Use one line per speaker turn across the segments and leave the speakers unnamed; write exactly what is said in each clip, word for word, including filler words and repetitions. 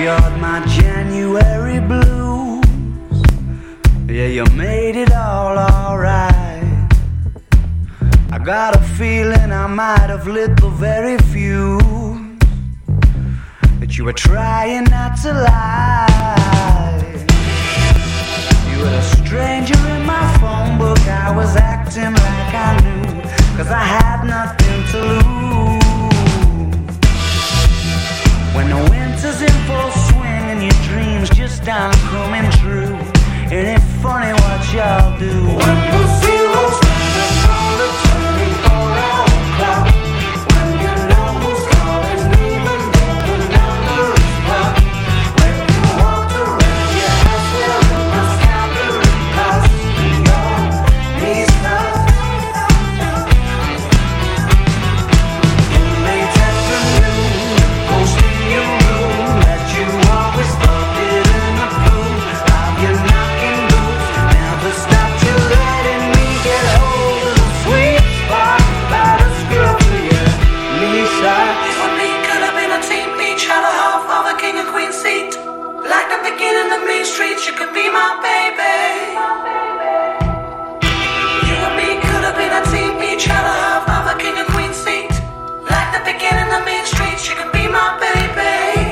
cured my January blues. Yeah, you made it all alright. I got a feeling I might have lit the very fuse that you were trying not to lie. You were a stranger in my phone book. I was acting like I knew, 'cause I had nothing to lose. When the winter's in full swing and your dreams just aren't coming true, ain't it funny what y'all do? When the zero's standing on the twenty-four hour clock, when you know who's calling, moving up and down the rooftop, when you walked around your house wearing my scalpel cause your knees cut. In late afternoon, ghost in your room that you always thought it in the blue of your knocking boots never stopped you letting me get hold of the sweet spot by the scruff of your Lisa.
You and me could have been a team, each had a half of a king and queen seat. Like the beginning of Main Street, you could be my baby. You and me could have been a team, each had a half of a king and queen seat. Like the beginning of Main Street, you could be my baby.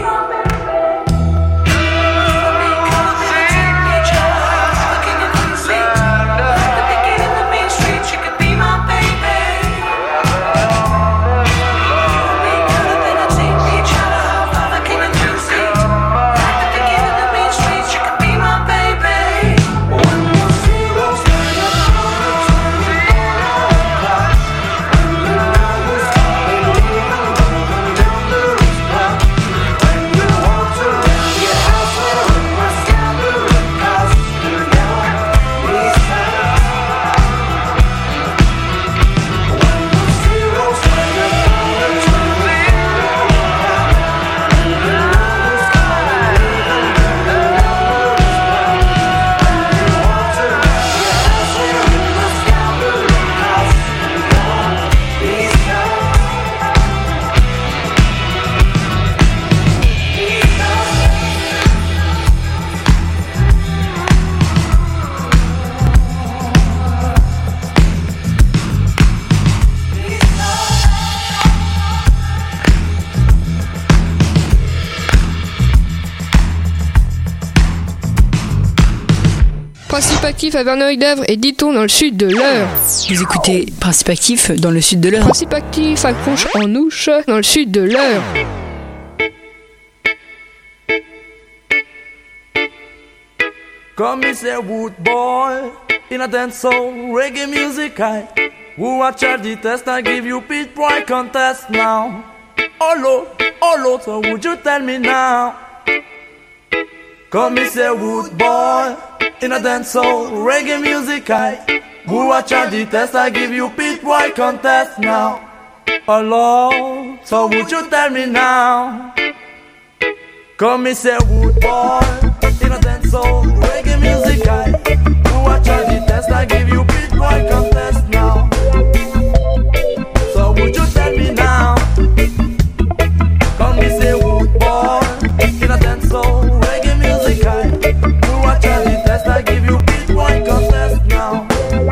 Principe actif à Verneuil-d'Avre et Diton dans le sud de l'Eure.
Vous écoutez Principe actif dans le sud de l'Eure.
Principe actif à Conches-en-Ouche dans le sud de l'Eure.
Commissaire Woodboy, in a dance soul reggae music I who watch all the test I give you Pete Boy contest now. Oh Lord, oh Lord, so would you tell me now? Commissaire Woodboy, in a dance soul reggae music I who watch all the test I give you Pete Boy contest now. Oh Lord, so would you tell me now? Commissaire Woodboy, in a dance soul reggae music I who watch all the test I give you Pete Boy contest now. So would you tell me now? Commissaire Woodboy, in a dance soul reggae music I who watch all the test I give you Pete Boy contest now.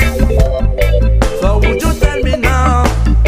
So would you tell me now?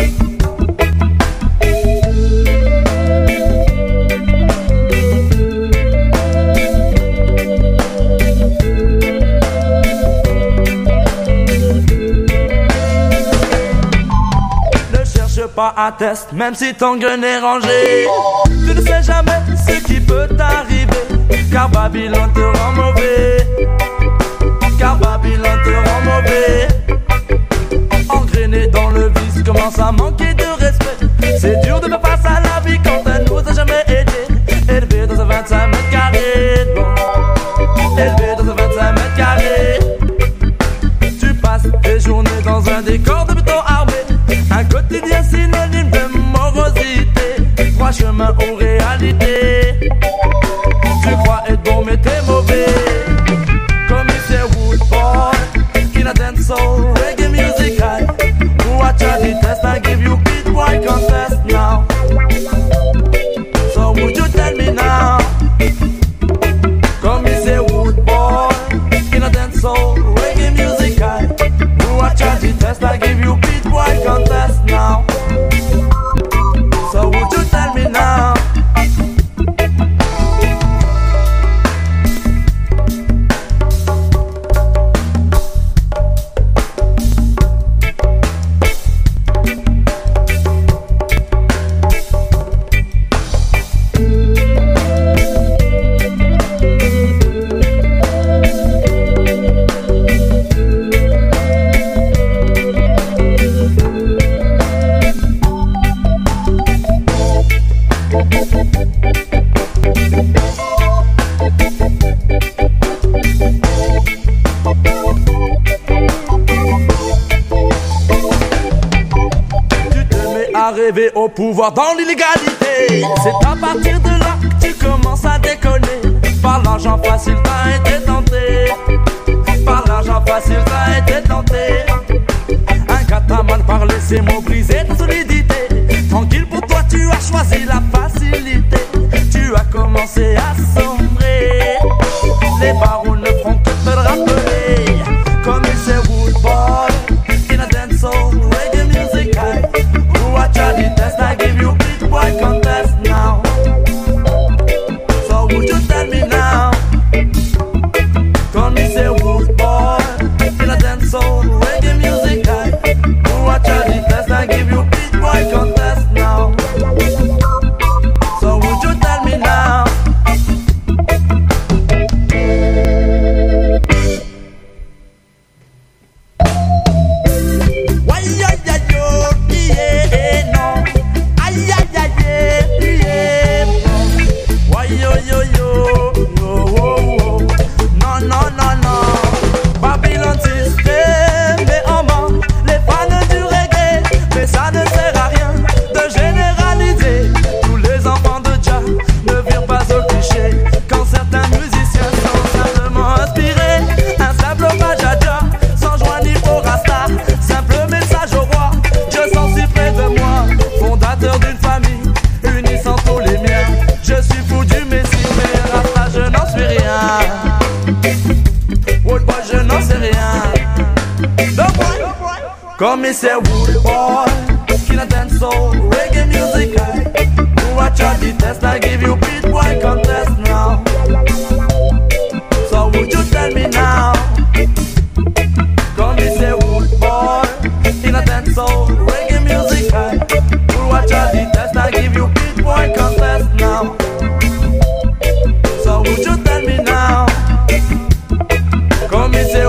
Pas un test, même si ton gun est rangé. Tu ne sais jamais ce qui peut t'arriver, car Babylone te rend mauvais. Car Babylone te rend mauvais. Engrainé dans le vice, commence à manquer de respect. C'est dur de faire face à la vie quand elle nous a jamais aidé. Élevé dans un vingt-cinq mètres carrés, bon. Élevé dans un vingt-cinq mètres carrés. Tu passes tes journées dans un décor de béton armé. Un quotidien synonyme de morosité. Trois chemins aux réalités. Tu crois être bon mais t'es mauvais. Commissaire Woodboy, in a dance soul reggae music I who watch all the test I give you Pete Boy contest now. So would you tell me now? À rêver au pouvoir dans l'illégalité. C'est à partir de là que tu commences à déconner. Par l'argent facile t'as été tenté. Par l'argent facile t'as été tenté. Un cataman par laisser mots brisés de solidité. Tranquille pour toi tu as choisi la facilité. Tu as commencé à sombrer. Les barons ne feront que te le rappeler. Comme il s'est Woodboy in a dancehall reggae music high. Watch out the test, I give you big boy contest now. So would you tell me now? Come me say Woodboy in a dancehall reggae music high. Watch out the test, I give you big boy contest now. So would you tell me now? Why ya ya yo? Yeah, no. Ay, ay, ay, yeah, yeah. Why yo, yo, yo, yo, oh, oh. No, no, no, no. Babylon système est en bas. Les fans du reggae, mais ça ne sert à rien de généraliser. Tous les enfants de Jah ne virent pas au cliché. Quand certains musiciens sont simplement inspirés, un simple hommage à Jah, sans joie ni au rasta. Simple message au roi, Dieu sont si près de moi. Fondateur d'une famille, unissant tous les miens. Je suis fou du Messie, mais rasta je n'en suis rien. Woodboy je n'en sais rien. The boy, comme il c'est Woodboy, qui n'a dancehall reggae music high. Watch out the test, I give you beat boy contest now. So would you tell me now? Come me say Woodboy in a dancehall reggae music high. Watch out the test, I give you big boy contest now. So would you tell me now? Come me say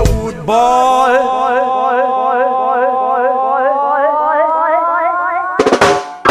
Woodboy.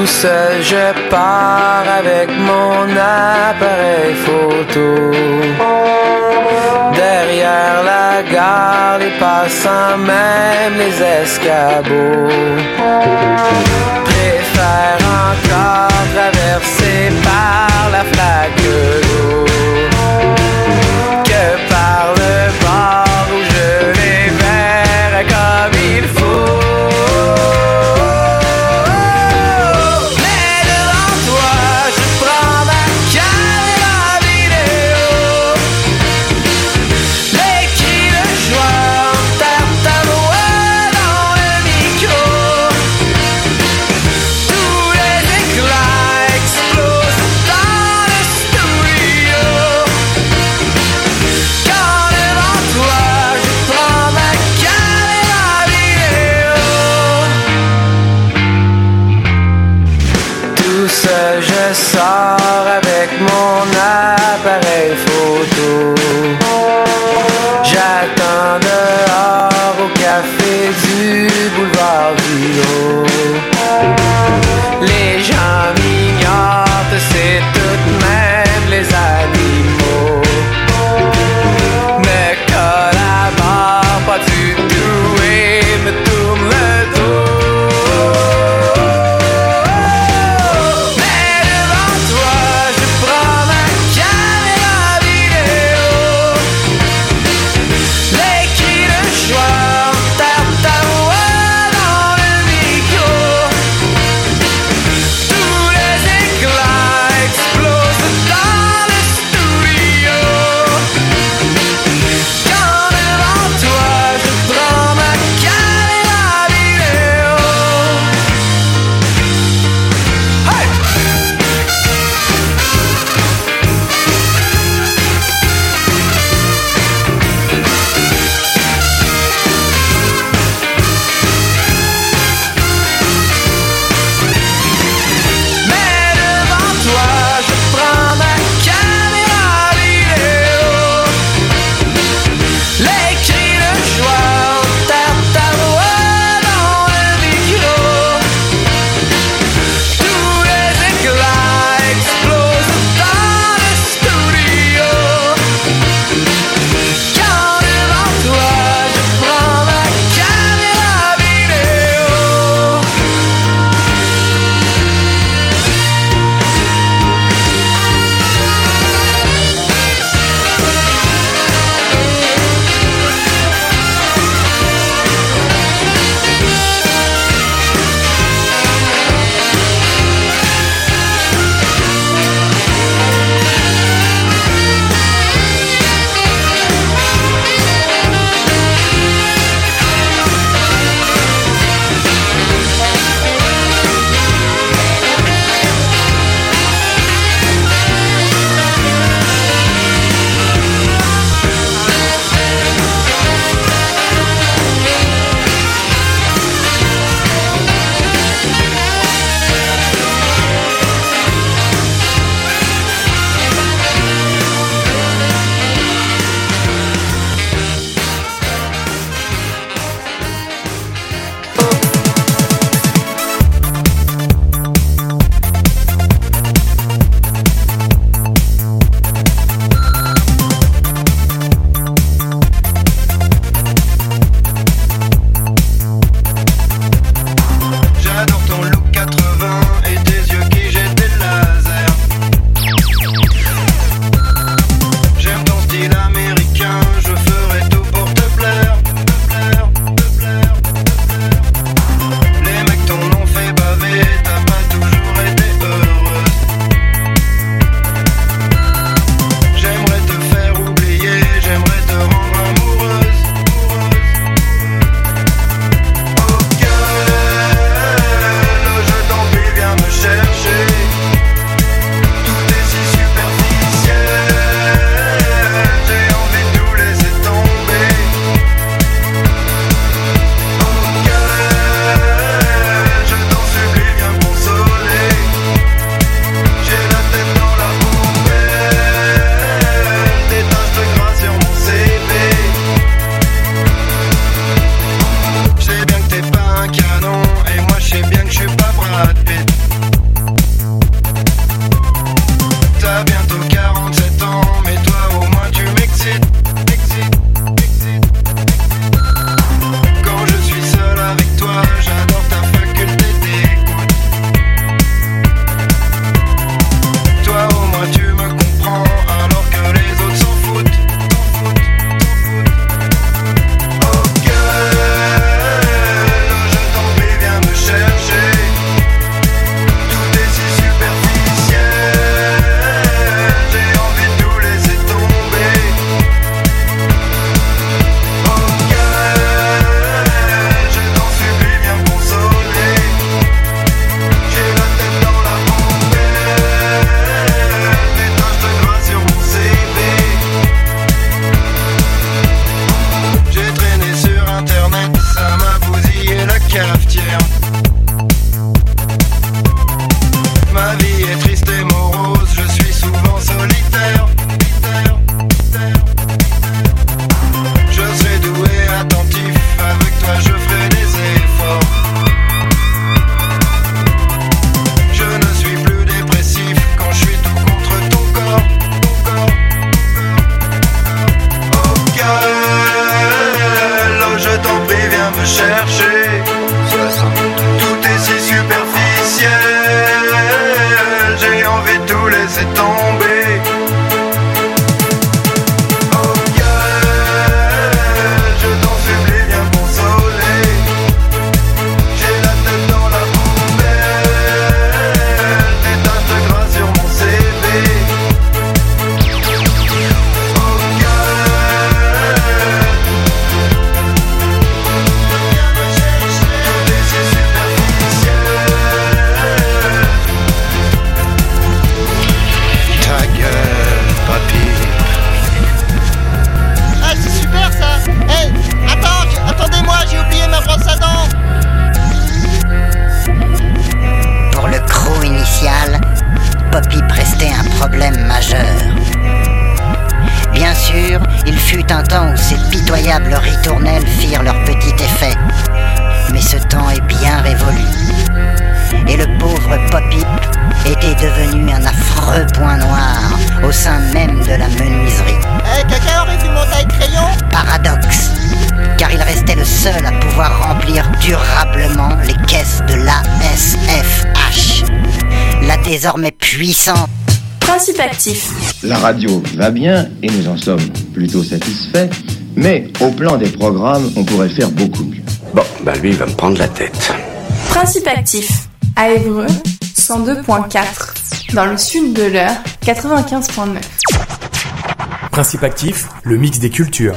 seul je pars avec mon appareil photo. Derrière la gare, les passants, même les escabeaux préfèrent encore traverser par la flaque d'eau que par le bord où je les verrai comme il faut. Je sors avec mon appareil photo. J'attends dehors au café du boulevard Vigo. Les gens m'ignorent, c'est tout de même les animaux. Ne collaborent pas du tout et me tournent le dos. Toi
ritournelles firent leur petit effet. Mais ce temps est bien révolu. Et le pauvre Pop-Hip était devenu un affreux point noir au sein même de la menuiserie.
Eh, hey, quelqu'un aurait vu mon taille-crayon ?
Paradoxe, car il restait le seul à pouvoir remplir durablement les caisses de l'A S F H, la désormais puissante.
Principe actif.
La radio va bien et nous en sommes plutôt satisfaits, mais au plan des programmes, on pourrait faire beaucoup mieux.
Bon, bah lui, il va me prendre la tête.
Principe actif. À Évreux, cent deux virgule quatre. Dans le sud de l'Eure, quatre-vingt-quinze virgule neuf.
Principe actif, le mix des cultures.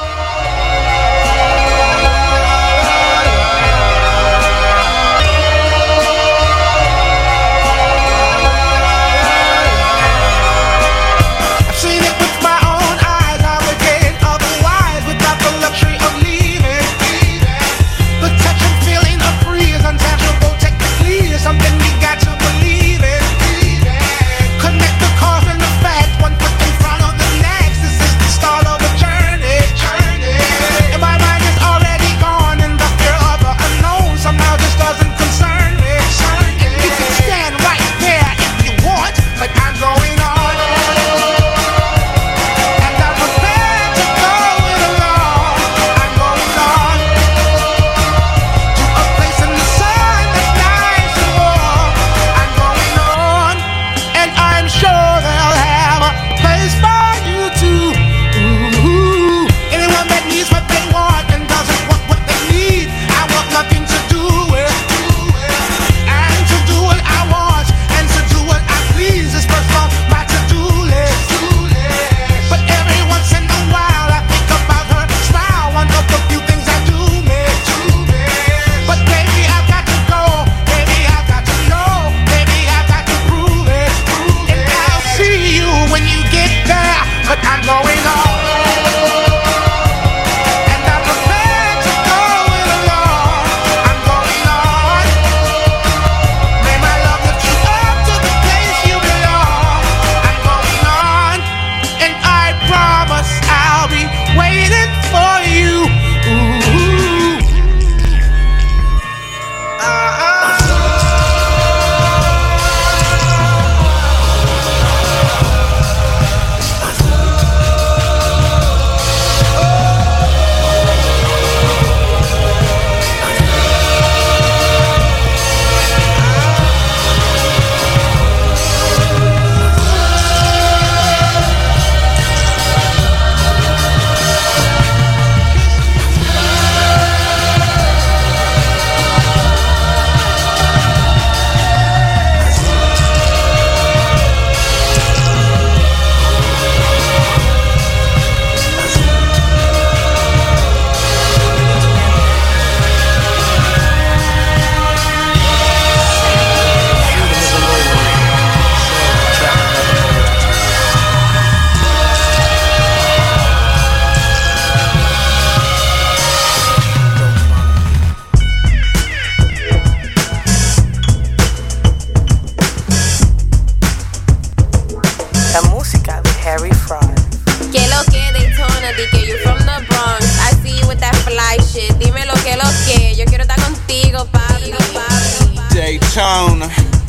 Daytona.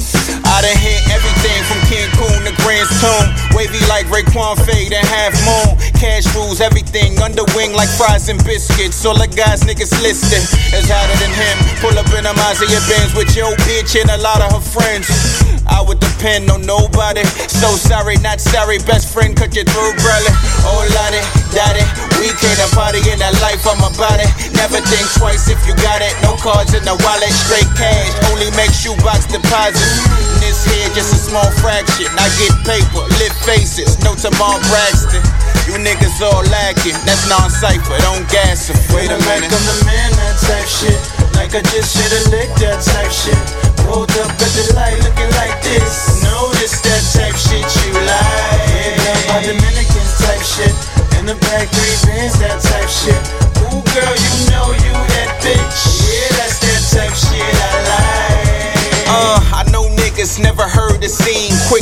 I done hit everything from Cancun to Grand Tune. Wavy like Raekwon Fade and Half Moon. Cash rules everything, under wing like fries and biscuits. All the guys niggas listed is hotter than him. Pull up in a Mazda Benz with your bitch and a lot of her friends. I would depend on nobody. So sorry, not sorry. Best friend cut your throat, brother. Oh, lottie, daddy. We came to party in that life on my body. Never think twice if you got it. No cards in the wallet, straight cash. Only make shoebox deposits. This here just a small fraction. I get paper, lit faces. No Tamar Braxton. You niggas all lacking. That's non-cypher. Don't gas em.
Wait a minute. I'm the man, that type shit. Like I just should've licked that type shit. Rolled up at the light looking like this. Notice that type shit you like. Yeah, my Dominican type shit. In the back three bins, that type shit. Ooh girl, you know you that bitch. Yeah, that's that type shit I like.
Uh, I know niggas never heard the scene. Quick to get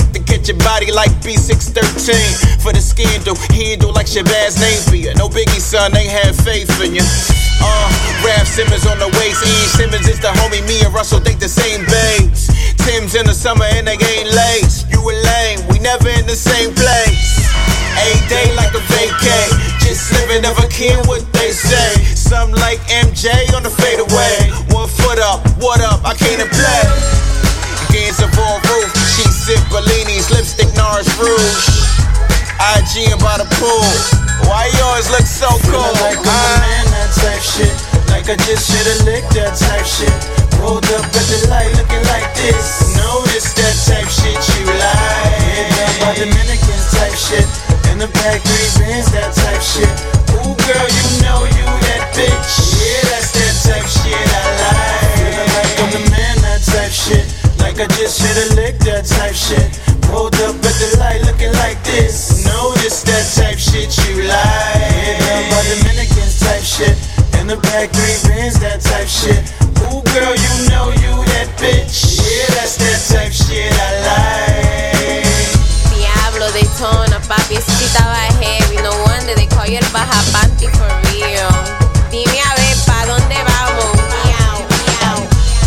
hit your body like B six thirteen. For the scandal, handle like Shabazz Napier. No Biggie, son, they had faith in you. Uh, Rap Simmons on the waist. Ian Simmons is the homie. Me and Russell think the same babes. Tim's in the summer and they ain't late. You a lame, we never in the same place. A day like a vacay. Just living, never care what they say. Some like M J on the fadeaway. One foot up, what up? I came to play. Games of all roof. She sip Bellinis, lipstick Nars Rouge. I G and by the pool. Why yours look so cool?
Like I'm a man, that type shit. Like I just shoulda licked that type shit. Rolled up at the light looking like this. Notice that type shit you like. Yeah, down by Dominicans type shit. In the back, three bands, that type shit. Ooh, girl, you know you that bitch. Yeah, that's that type shit I like. Feeling like I'm the man, that type shit. Like I just shoulda licked that type shit. Rolled up at the light looking like this. Notice that type shit you like. Yeah, down by Dominicans type shit. In the back, three bands, that type shit. Ooh, girl, you know you that bitch. Yeah, that's that type shit I like.
Diablo Daytona, papi, ese sí estaba heavy. No wonder they call you el baja panty for real. Dime a ver, ¿pa' dónde vamos? Miau, miau.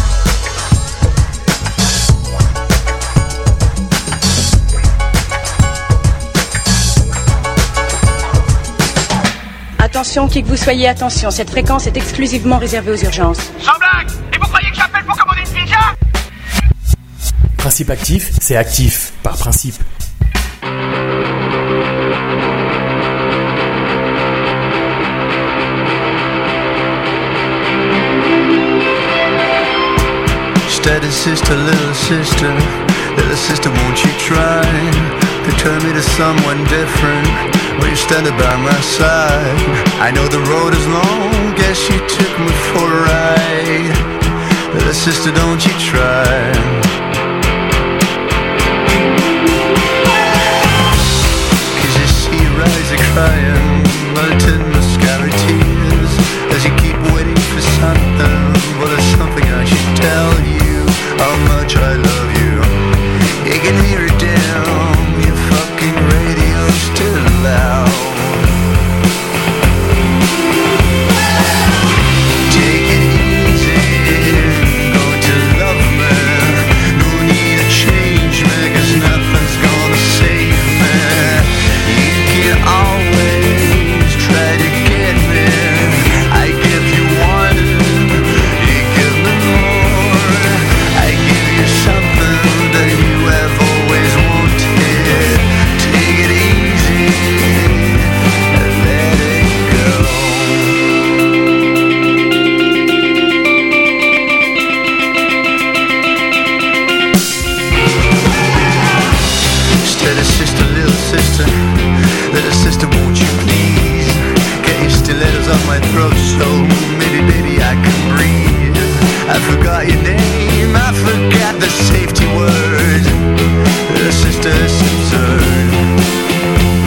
Attention, qui que vous soyez, attention, cette fréquence est exclusivement réservée aux urgences.
Sans blague! Et vous croyez que j'appelle pour commander une pizza?
Principe actif, c'est actif, par principe.
Steady sister, little sister, little sister, won't you try to turn me to someone different? Will you stand by my side? I know the road is long, guess you took me for a ride. Little sister, don't you try. Cause you see your eyes are crying, melted mascara tears, as you keep waiting for something. Well, there's something I should tell you, how much I love you. You can hear it down, your fucking radio's still loud. Take it easy, going to love me. No need to change me, cause nothing's gonna save me. You can always try to get me. I give you one, you give me more. I give you something that you have always wanted. Take it easy and let it go. Steady sister, little sister, little sister, won't you please get your stilettos off my throat so maybe, baby, I can breathe. I forgot your name, I forgot the safety word. Little sister, it's absurd.